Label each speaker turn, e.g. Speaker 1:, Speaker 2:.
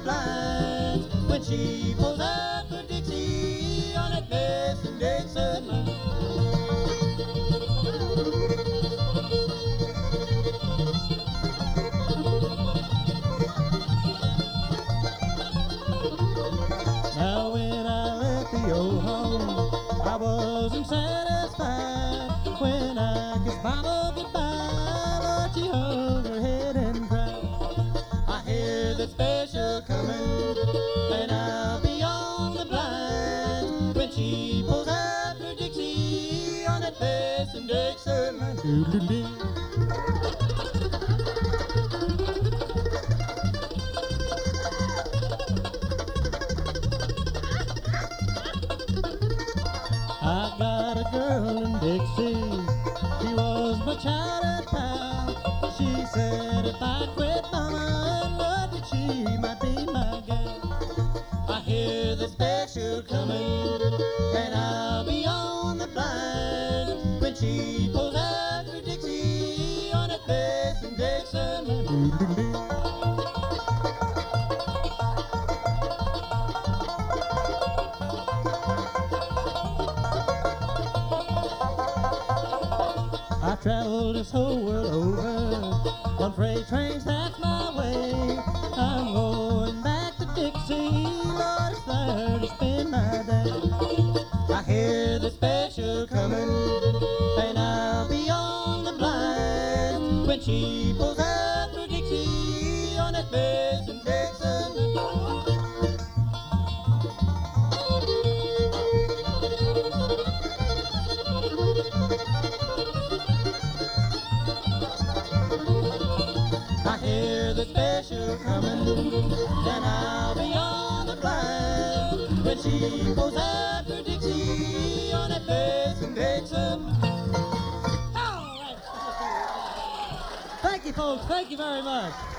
Speaker 1: blinds when she pulls up her Dixie on that Mason Dixon line. Now when I left the old home, I wasn't satisfied. When I kissed Mama goodbye, Lord, she hung her head and cried. I hear the special coming, and I'll be on the blind when she pulls out her Dixie on that Mason Dixon line. Doodle-doo. I got a girl in Dixie, she was my childhood pal. She said if I quit Mama and Lord, that she might be my gal. I hear the special coming, and I'll be on the blind when she pulls out her Dixie on that Mason Dixon line. I traveled this whole world over on freight trains, that's my way. I'm going back to Dixie, Lord, it's there to spend my day. I hear the special coming, and I'll be on the blind when she pulls out her Dixie on that Mason Dixon line. I hear the special coming, and I'll be on the blind when she pulls out her Dixie on that Mason Dixon. All right. Thank you, folks. Thank you very much.